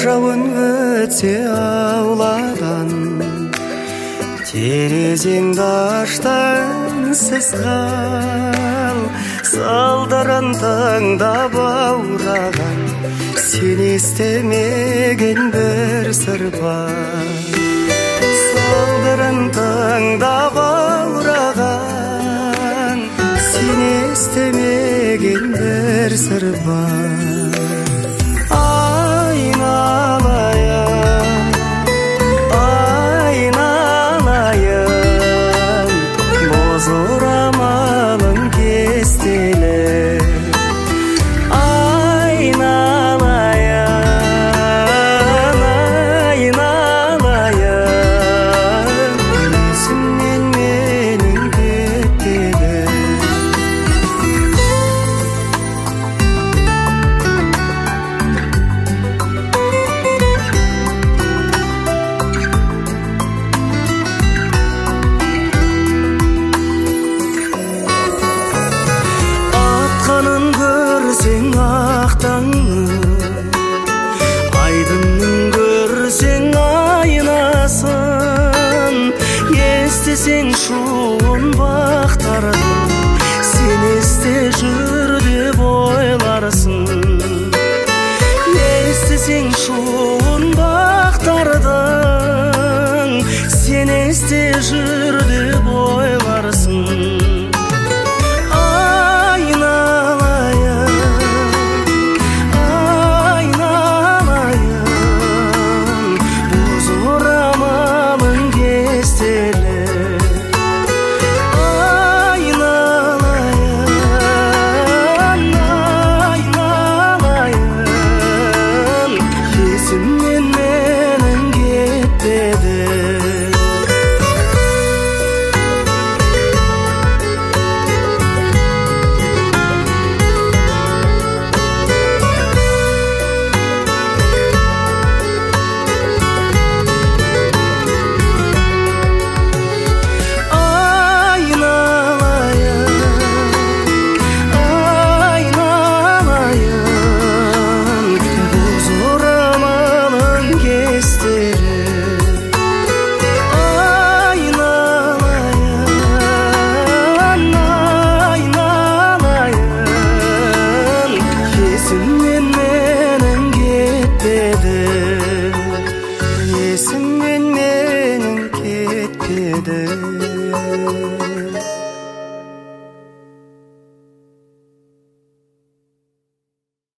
жауын өтсе ауладан, терезеңді аштан сіз қал. Салдырын тыңдап аураған, сен естемеген бір сыр бар. Салдырын тыңдап аураған, сен естемеген бір сыр бар. Айналайын, айналайын, боз орамалың кестелі. Айналайын, айналайын, есімнен менің кетпеді. Атқанын көрсең ақтаңның, айдынның көрсең айнасын. Естесең шуын бақтардың, сен есте жүр деп ойларсың. Естесең шуын бақтардың, сен есте жүр деп ойларсың. Есімнен менің кетпеді.